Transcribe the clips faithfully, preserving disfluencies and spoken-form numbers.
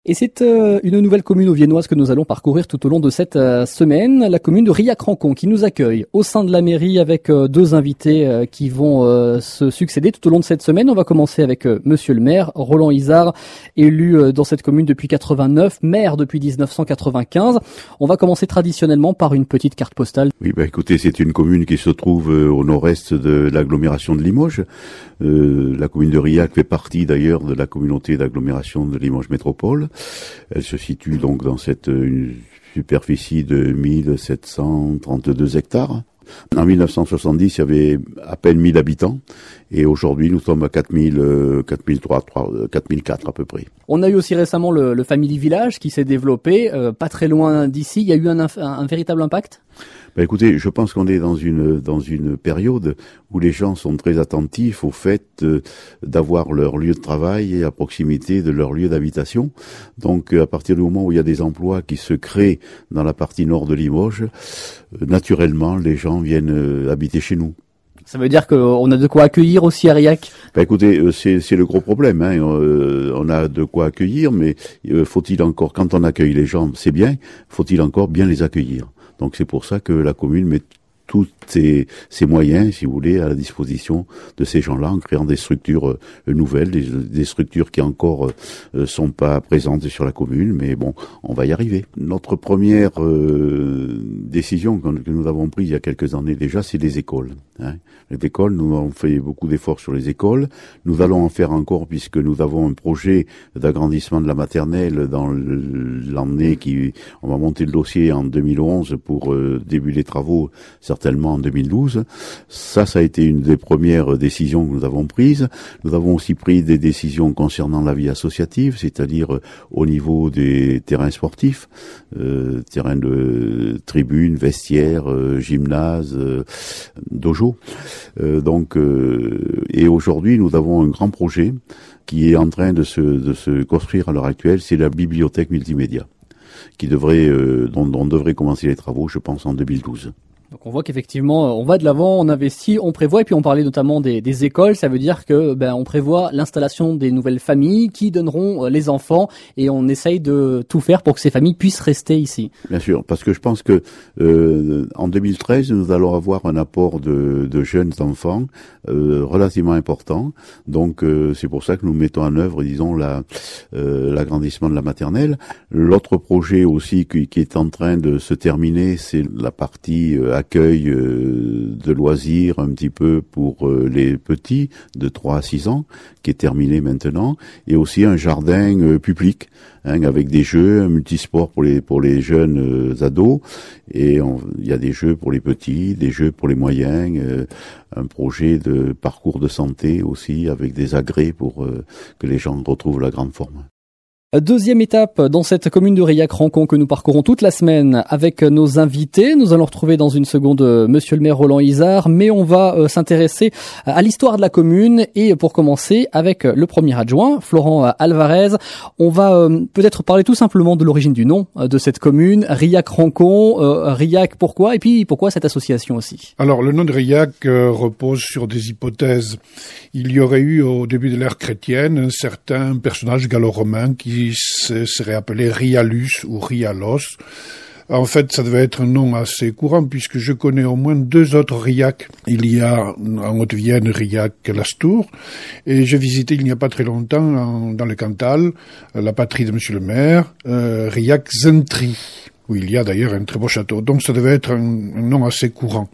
Et c'est euh, une nouvelle commune auviennoise que nous allons parcourir tout au long de cette euh, semaine, la commune de Riac-Rancon qui nous accueille au sein de la mairie avec euh, deux invités euh, qui vont euh, se succéder tout au long de cette semaine. On va commencer avec euh, monsieur le maire, Roland Izard, élu euh, dans cette commune depuis quatre-vingt-neuf, maire depuis dix-neuf cent quatre-vingt-quinze. On va commencer traditionnellement par une petite carte postale. Oui, bah écoutez, c'est une commune qui se trouve euh, au nord-est de l'agglomération de Limoges. Euh, la commune de Riac fait partie d'ailleurs de la communauté d'agglomération de Limoges Métropole. Elle se situe donc dans cette une superficie de mille sept cent trente-deux hectares. En mille neuf cent soixante-dix, il y avait à peine mille habitants et aujourd'hui nous sommes à quatre mille, quatre mille trois, quatre mille quatre à peu près. On a eu aussi récemment le, le Family Village qui s'est développé euh, pas très loin d'ici. Il y a eu un, un, un véritable impact ? Ben écoutez, je pense qu'on est dans une dans une période où les gens sont très attentifs au fait euh, d'avoir leur lieu de travail à proximité de leur lieu d'habitation. Donc à partir du moment où il y a des emplois qui se créent dans la partie nord de Limoges, euh, naturellement les gens viennent euh, habiter chez nous. Ça veut dire qu'on a de quoi accueillir aussi à Riac ? Ben écoutez, euh, c'est c'est le gros problème. Hein. Euh, on a de quoi accueillir, mais euh, faut-il encore, quand on accueille les gens, c'est bien, faut-il encore bien les accueillir. Donc c'est pour ça que la commune met tous ses, ses moyens, si vous voulez, à la disposition de ces gens-là, en créant des structures euh, nouvelles, des, des structures qui encore euh, sont pas présentes sur la commune, mais bon, on va y arriver. Notre première euh, décision que nous avons prise il y a quelques années déjà, c'est les écoles. Hein. Les écoles, nous avons fait beaucoup d'efforts sur les écoles. Nous allons en faire encore puisque nous avons un projet d'agrandissement de la maternelle dans l'année qui, on va monter le dossier en deux mille onze pour euh, début des travaux, certainement en deux mille douze. Ça, ça a été une des premières décisions que nous avons prises. Nous avons aussi pris des décisions concernant la vie associative, c'est-à-dire au niveau des terrains sportifs, euh, terrains de tribunes, vestiaires, euh, gymnases, euh, dojo. Euh, donc, euh, et aujourd'hui, nous avons un grand projet qui est en train de se, de se construire à l'heure actuelle, c'est la bibliothèque multimédia, qui devrait, euh, dont, dont on devrait commencer les travaux, je pense, en deux mille douze. Donc on voit qu'effectivement on va de l'avant, on investit, on prévoit, et puis on parlait notamment des, des écoles. Ça veut dire que ben on prévoit l'installation des nouvelles familles qui donneront les enfants, et on essaye de tout faire pour que ces familles puissent rester ici. Bien sûr, parce que je pense que euh, en deux mille treize nous allons avoir un apport de, de jeunes enfants euh, relativement important. Donc euh, c'est pour ça que nous mettons en œuvre, disons, la euh, l'agrandissement de la maternelle. L'autre projet aussi qui, qui est en train de se terminer, c'est la partie euh, accueil euh, de loisirs un petit peu pour euh, les petits de trois à six ans, qui est terminé maintenant, et aussi un jardin euh, public, hein, avec des jeux, un multisport pour les pour les jeunes euh, ados, et il y a des jeux pour les petits, des jeux pour les moyens, euh, un projet de parcours de santé aussi, avec des agrès pour euh, que les gens retrouvent la grande forme. Deuxième étape dans cette commune de Riac-Rancon que nous parcourons toute la semaine avec nos invités. Nous allons retrouver dans une seconde monsieur le maire Roland Izard, mais on va euh, s'intéresser à l'histoire de la commune, et pour commencer avec le premier adjoint, Florent Alvarez. On va euh, peut-être parler tout simplement de l'origine du nom euh, de cette commune, Riac-Rancon. Euh, Riac, pourquoi ? Et puis pourquoi cette association aussi ? Alors le nom de Riac euh, repose sur des hypothèses. Il y aurait eu au début de l'ère chrétienne un certain personnage gallo-romain qui serait appelé Rialus ou Rialos. En fait, ça devait être un nom assez courant puisque je connais au moins deux autres Riac. Il y a en Haute-Vienne Riac-Lastour, et j'ai visité il n'y a pas très longtemps en, dans le Cantal, la patrie de monsieur le maire, euh, Riac-Zentry, où il y a d'ailleurs un très beau château. Donc ça devait être un, un nom assez courant.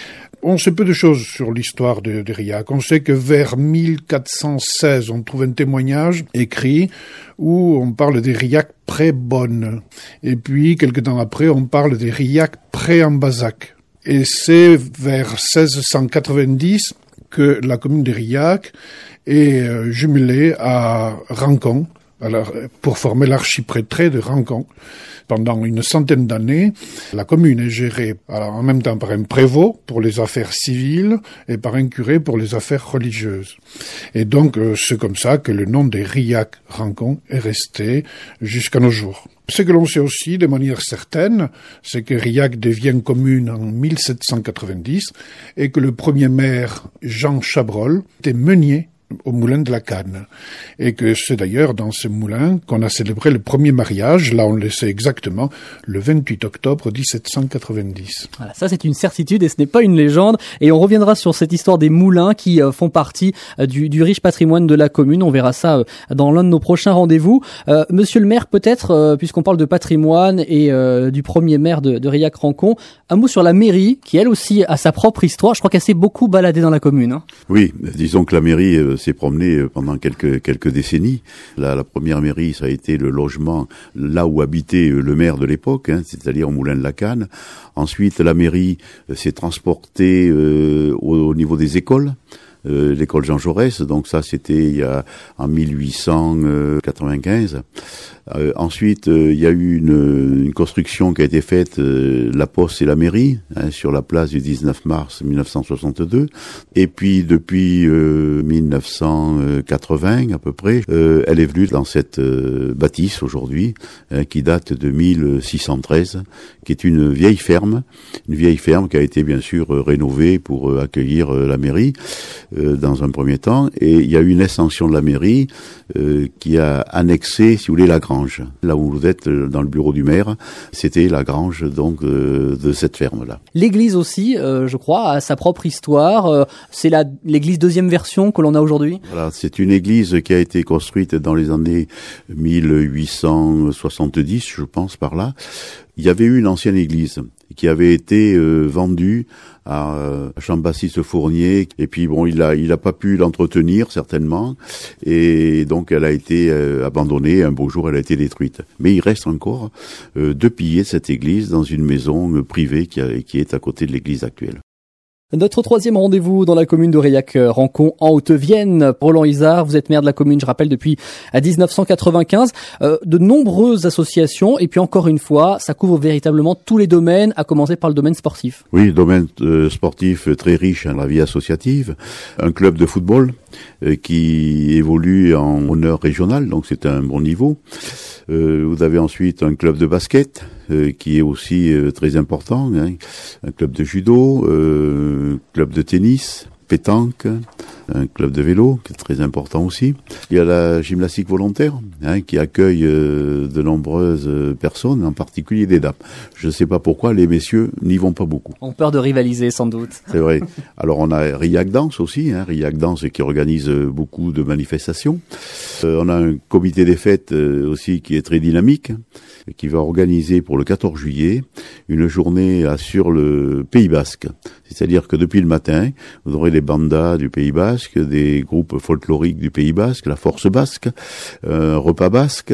On sait peu de choses sur l'histoire de, de Riac. On sait que vers mille quatre cent seize, on trouve un témoignage écrit où on parle des Riac pré-Bonne. Et puis, quelque temps après, on parle des Riac pré-Ambazac. Et c'est vers seize cent quatre-vingt-dix que la commune de Riac est euh, jumelée à Rancon, alors, pour former l'archiprêtré de Rancon. Pendant une centaine d'années, la commune est gérée alors, en même temps par un prévôt pour les affaires civiles et par un curé pour les affaires religieuses. Et donc, euh, c'est comme ça que le nom des Riac-Rancon est resté jusqu'à nos jours. Ce que l'on sait aussi de manière certaine, c'est que Riac devient commune en mille sept cent quatre-vingt-dix et que le premier maire, Jean Chabrol, était meunier au moulin de la Canne. Et que c'est d'ailleurs dans ce moulin qu'on a célébré le premier mariage, là on le sait exactement, le vingt-huit octobre dix-sept cent quatre-vingt-dix. Voilà, ça c'est une certitude et ce n'est pas une légende. Et on reviendra sur cette histoire des moulins qui euh, font partie euh, du, du riche patrimoine de la commune. On verra ça euh, dans l'un de nos prochains rendez-vous. Euh, monsieur le maire, peut-être, euh, puisqu'on parle de patrimoine et euh, du premier maire de, de Rilhac-Rancon, un mot sur la mairie qui elle aussi a sa propre histoire. Je crois qu'elle s'est beaucoup baladée dans la commune. Hein. Oui, disons que la mairie euh, s'est promenée pendant quelques quelques décennies. La, la première mairie, ça a été le logement là où habitait le maire de l'époque, hein, c'est-à-dire au moulin de la Canne. Ensuite, la mairie euh, s'est transportée euh, au, au niveau des écoles. Euh, l'école Jean Jaurès, donc ça c'était il y a en mille huit cent quatre-vingt-quinze. Euh, ensuite, euh, il y a eu une, une construction qui a été faite, euh, la Poste et la mairie, hein, sur la place du dix-neuf mars mille neuf cent soixante-deux. Et puis depuis euh, mille neuf cent quatre-vingts à peu près, euh, elle est venue dans cette euh, bâtisse aujourd'hui, hein, qui date de mille six cent treize, qui est une vieille ferme, une vieille ferme qui a été bien sûr euh, rénovée pour euh, accueillir euh, la mairie euh, dans un premier temps. Et il y a eu une extension de la mairie euh, qui a annexé, si vous voulez, la grange. Là où vous êtes dans le bureau du maire, c'était la grange donc euh, de cette ferme-là. L'église aussi, euh, je crois, a sa propre histoire. Euh, c'est la l'église deuxième version que l'on a aujourd'hui. Voilà, c'est une église qui a été construite dans les années mille huit cent soixante-dix, je pense par là. Il y avait eu une ancienne église qui avait été euh, vendue à euh, Jean-Baptiste Fournier, et puis bon, il a il a pas pu l'entretenir certainement, et donc elle a été euh, abandonnée. Un beau jour, elle a été détruite. Mais il reste encore euh, deux piliers de cette église dans une maison euh, privée qui, a, qui est à côté de l'église actuelle. Notre troisième rendez-vous dans la commune de Rilhac-Rancon en Haute-Vienne. Roland Izard, vous êtes maire de la commune, je rappelle, depuis dix-neuf cent quatre-vingt-quinze. Euh, de nombreuses associations, et puis encore une fois, ça couvre véritablement tous les domaines, à commencer par le domaine sportif. Oui, domaine euh, sportif très riche dans la vie associative. Un club de football euh, qui évolue en honneur régional, donc c'est un bon niveau. Euh, vous avez ensuite un club de basket euh, qui est aussi euh, très important, hein. Un club de judo, euh, club de tennis, pétanque, un club de vélo qui est très important aussi. Il y a la gymnastique volontaire, hein, qui accueille euh, de nombreuses euh, personnes, en particulier des dames. Je ne sais pas pourquoi les messieurs n'y vont pas beaucoup. On a peur de rivaliser sans doute. C'est vrai. Alors on a Rilhac Danse aussi, hein, Rilhac Danse qui organise beaucoup de manifestations. Euh, on a un comité des fêtes euh, aussi qui est très dynamique, qui va organiser pour le quatorze juillet une journée à, sur le Pays Basque. C'est-à-dire que depuis le matin, vous aurez des bandas du Pays Basque, des groupes folkloriques du Pays Basque, la Force Basque, un repas basque,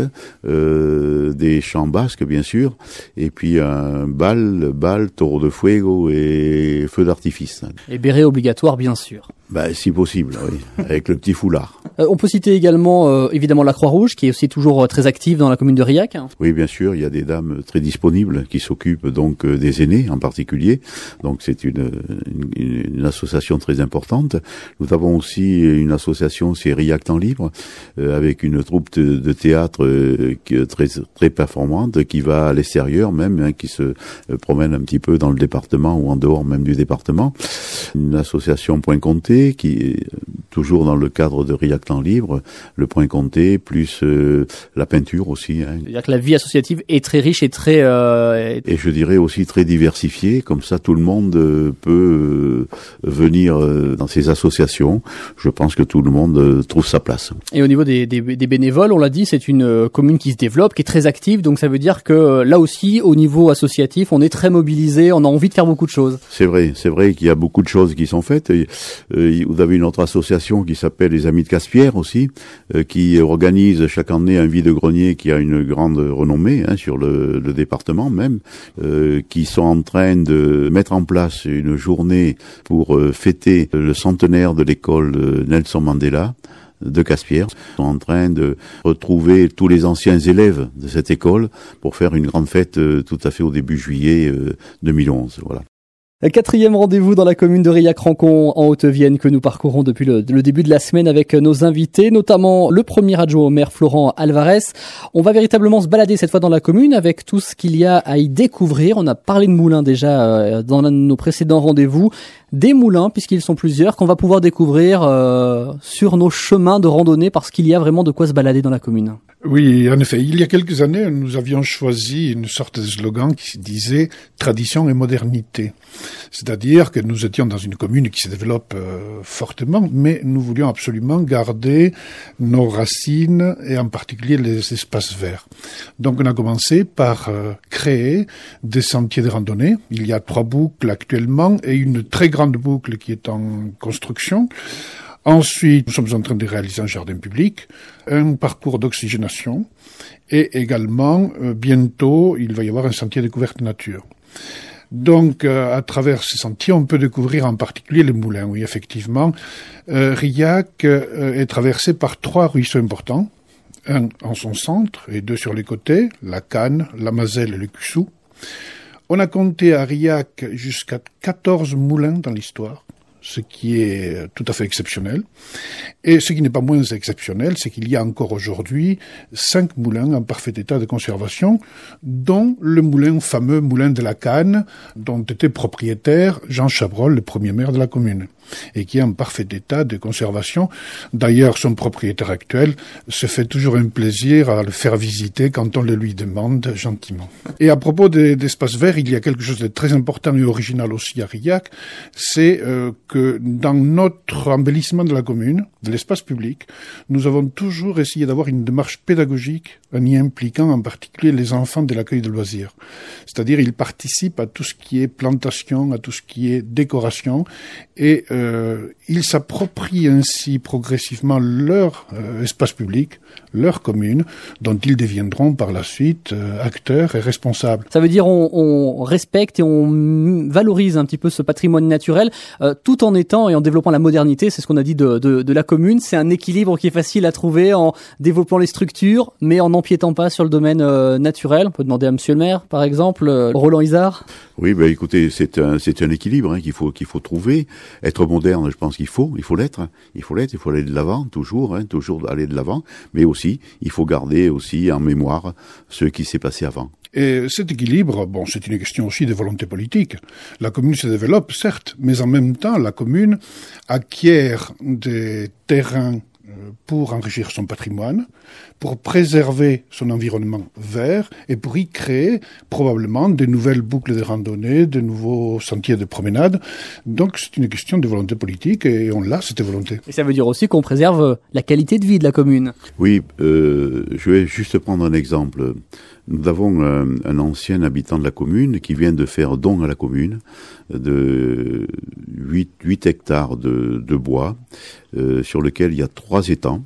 euh, des chants basques bien sûr, et puis un bal, bal, taureau de fuego et feu d'artifice. Et béret obligatoire bien sûr. Ben, si possible, oui, avec le petit foulard. Euh, on peut citer également, euh, évidemment, la Croix-Rouge, qui est aussi toujours euh, très active dans la commune de Rilhac. Oui, bien sûr, il y a des dames très disponibles qui s'occupent donc euh, des aînés en particulier. Donc c'est une, une, une association très importante. Nous avons aussi une association, c'est Rilhac Temps Libre, euh, avec une troupe de, de théâtre euh, qui est très très performante, qui va à l'extérieur même, hein, qui se euh, promène un petit peu dans le département ou en dehors même du département. Une association Point Comté, qui est toujours dans le cadre de Rilhac Temps Libre, le Point Comté, plus euh, la peinture aussi. Hein. C'est-à-dire que la vie associative est très riche et très... Euh... Et je dirais aussi très diversifiée, comme ça tout le monde euh, peut euh, venir euh, dans ces associations. Je pense que tout le monde euh, trouve sa place. Et au niveau des, des, des bénévoles, on l'a dit, c'est une euh, commune qui se développe, qui est très active, donc ça veut dire que euh, là aussi, au niveau associatif, on est très mobilisé, on a envie de faire beaucoup de choses. C'est vrai, c'est vrai qu'il y a beaucoup de choses qui sont faites. Et, euh, vous avez une autre association qui s'appelle les Amis de Caspierre aussi, euh, qui organise chaque année un vide-grenier qui a une grande renommée, hein, sur le, le département même, euh, qui sont en train de mettre en place une journée pour euh, fêter le centenaire de l'école Nelson Mandela de Caspierre. Ils sont en train de retrouver tous les anciens élèves de cette école pour faire une grande fête euh, tout à fait au début juillet euh, deux mille onze. Voilà. Quatrième rendez-vous dans la commune de Rilhac-Rancon en Haute-Vienne que nous parcourons depuis le, le début de la semaine avec nos invités, notamment le premier adjoint au maire Florent Alvarez. On va véritablement se balader cette fois dans la commune avec tout ce qu'il y a à y découvrir. On a parlé de moulins déjà dans l'un de nos précédents rendez-vous. des moulins, puisqu'ils sont plusieurs, qu'on va pouvoir découvrir euh, sur nos chemins de randonnée, parce qu'il y a vraiment de quoi se balader dans la commune. Oui, en effet. Il y a quelques années, nous avions choisi une sorte de slogan qui disait « Tradition et modernité ». C'est-à-dire que nous étions dans une commune qui se développe euh, fortement, mais nous voulions absolument garder nos racines et en particulier les espaces verts. Donc on a commencé par euh, créer des sentiers de randonnée. Il y a trois boucles actuellement et une très grande boucle qui est en construction. Ensuite, nous sommes en train de réaliser un jardin public, un parcours d'oxygénation et également, euh, bientôt, il va y avoir un sentier découverte nature. Donc, euh, à travers ces sentiers, on peut découvrir en particulier les moulins. Oui, effectivement, euh, Riac euh, est traversé par trois ruisseaux importants, un en son centre et deux sur les côtés, la Canne, la Mazelle et le Cussou. On a compté à Riac jusqu'à quatorze moulins dans l'histoire, ce qui est tout à fait exceptionnel. Et ce qui n'est pas moins exceptionnel, c'est qu'il y a encore aujourd'hui cinq moulins en parfait état de conservation, dont le moulin fameux moulin de la Canne, dont était propriétaire Jean Chabrol, le premier maire de la commune, et qui est en parfait état de conservation. D'ailleurs, son propriétaire actuel se fait toujours un plaisir à le faire visiter quand on le lui demande gentiment. Et à propos des, d'espaces verts, il y a quelque chose de très important et original aussi à Riac, c'est euh, que dans notre embellissement de la commune, de l'espace public, nous avons toujours essayé d'avoir une démarche pédagogique en y impliquant en particulier les enfants de l'accueil de loisirs. C'est-à-dire, ils participent à tout ce qui est plantation, à tout ce qui est décoration, et euh, ils s'approprient ainsi progressivement leur euh, espace public, leur commune, dont ils deviendront par la suite euh, acteurs et responsables. Ça veut dire on, on respecte et on valorise un petit peu ce patrimoine naturel, euh, tout en étant et en développant la modernité. C'est ce qu'on a dit de, de, de la commune. C'est un équilibre qui est facile à trouver en développant les structures, mais en n'empiétant pas sur le domaine euh, naturel. On peut demander à Monsieur le maire, par exemple, euh, Roland Izard. Oui, ben écoutez, c'est un c'est un équilibre hein, qu'il faut qu'il faut trouver. Être moderne, je pense qu'il faut, il faut l'être, il faut l'être, il faut aller de l'avant toujours, hein, toujours aller de l'avant, mais aussi il faut garder aussi en mémoire ce qui s'est passé avant. Et cet équilibre, bon, c'est une question aussi de volonté politique. La commune se développe, certes, mais en même temps, la commune acquiert des terrains pour enrichir son patrimoine, pour préserver son environnement vert et pour y créer probablement de nouvelles boucles de randonnée, de nouveaux sentiers de promenade. Donc c'est une question de volonté politique et on l'a, cette volonté. Et ça veut dire aussi qu'on préserve la qualité de vie de la commune. Oui, euh, je vais juste prendre un exemple. Nous avons un, un ancien habitant de la commune qui vient de faire don à la commune de huit hectares de, de bois euh, sur lequel il y a trois étangs.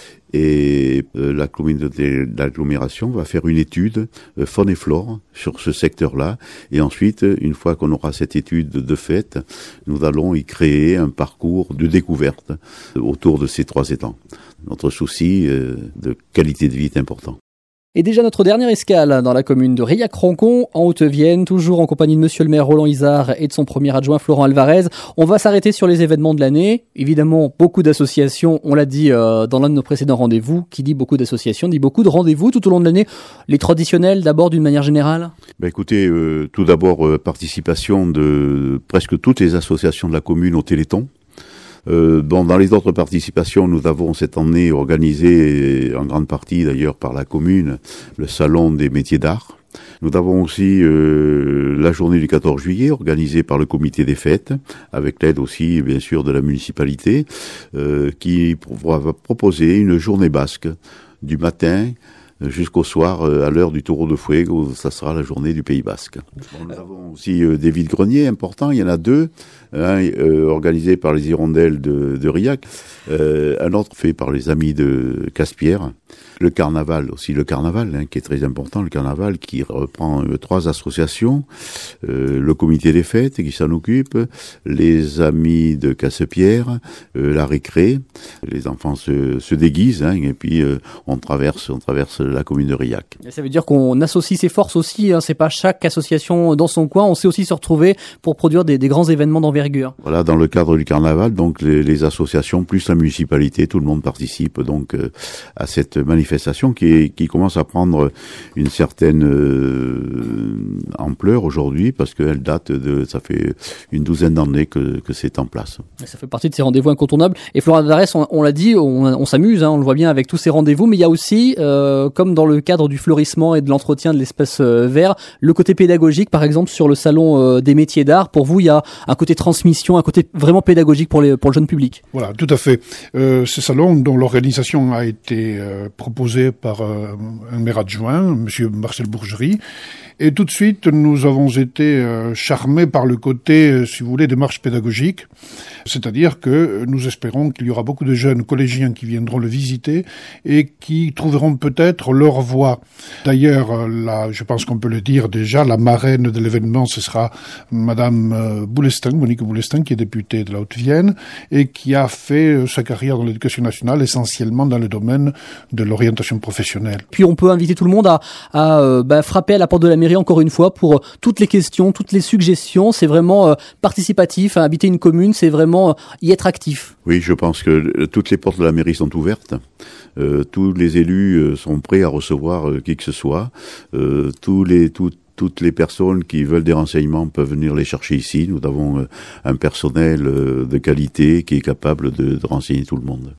Et euh, la communauté d'agglomération va faire une étude euh, faune et flore sur ce secteur-là. Et ensuite, une fois qu'on aura cette étude de fait, nous allons y créer un parcours de découverte autour de ces trois étangs. Notre souci euh, de qualité de vie est important. Et déjà notre dernière escale dans la commune de Riac-Rancon, en Haute-Vienne, toujours en compagnie de Monsieur le maire Roland Izard et de son premier adjoint Florent Alvarez. On va s'arrêter sur les événements de l'année. Évidemment, beaucoup d'associations, on l'a dit euh, dans l'un de nos précédents rendez-vous, qui dit beaucoup d'associations, dit beaucoup de rendez-vous tout au long de l'année. Les traditionnels d'abord d'une manière générale. Ben écoutez, euh, tout d'abord euh, participation de presque toutes les associations de la commune au Téléthon. Euh, dans, dans les autres participations, nous avons cette année organisé, en grande partie d'ailleurs par la commune, le salon des métiers d'art. Nous avons aussi euh, la journée du quatorze juillet, organisée par le comité des fêtes, avec l'aide aussi, bien sûr, de la municipalité, euh, qui va proposer une journée basque du matin jusqu'au soir, euh, à l'heure du taureau de Fuego, ça sera la journée du Pays Basque. Bon, nous avons aussi euh, des vides-greniers importants, il y en a deux, un euh, organisé par les hirondelles de, de Riac, euh, un autre fait par les amis de Caspierre. Le carnaval aussi, le carnaval hein, qui est très important, le carnaval qui reprend euh, trois associations, euh, le comité des fêtes qui s'en occupe, les amis de Caspierre, euh, la récré, les enfants se, se déguisent hein, et puis euh, on traverse, on traverse la commune de Riac. Et ça veut dire qu'on associe ses forces aussi, hein, c'est pas chaque association dans son coin, on sait aussi se retrouver pour produire des, des grands événements d'envergure. d'envergure. Voilà, dans le cadre du carnaval, donc les, les associations plus la municipalité, tout le monde participe donc euh, à cette manifestation qui est, qui commence à prendre une certaine euh, ampleur aujourd'hui parce qu'elle date de, ça fait une douzaine d'années que, que c'est en place. Ça fait partie de ces rendez-vous incontournables. Et Flora Tavares, on, on l'a dit, on, on s'amuse, hein, on le voit bien avec tous ces rendez-vous, mais il y a aussi, euh, comme dans le cadre du fleurissement et de l'entretien de l'espace euh, vert, le côté pédagogique, par exemple sur le salon euh, des métiers d'art. Pour vous, il y a un côté transmission, un côté vraiment pédagogique pour, les, pour le jeune public. Voilà, tout à fait. Euh, ce salon dont l'organisation a été euh, proposée par euh, un maire adjoint, monsieur Marcel Bourgerie, et tout de suite, nous avons été euh, charmés par le côté, euh, si vous voulez, démarche pédagogique. C'est-à-dire que nous espérons qu'il y aura beaucoup de jeunes collégiens qui viendront le visiter et qui trouveront peut-être leur voie. D'ailleurs, euh, là, je pense qu'on peut le dire déjà, la marraine de l'événement, ce sera Madame euh, Boulestin, Monique Boulestin, qui est députée de la Haute-Vienne et qui a fait euh, sa carrière dans l'éducation nationale, essentiellement dans le domaine de l'orientation professionnelle. Puis on peut inviter tout le monde à, à euh, bah, frapper à la porte de la mairie encore une fois pour euh, toutes les questions, toutes les suggestions. C'est vraiment euh, participatif. Hein, habiter une commune, c'est vraiment euh, y être actif. Oui, je pense que euh, toutes les portes de la mairie sont ouvertes. Euh, tous les élus euh, sont prêts à recevoir euh, qui que ce soit. Euh, tous les tout, toutes les personnes qui veulent des renseignements peuvent venir les chercher ici. Nous avons euh, un personnel euh, de qualité qui est capable de, de renseigner tout le monde.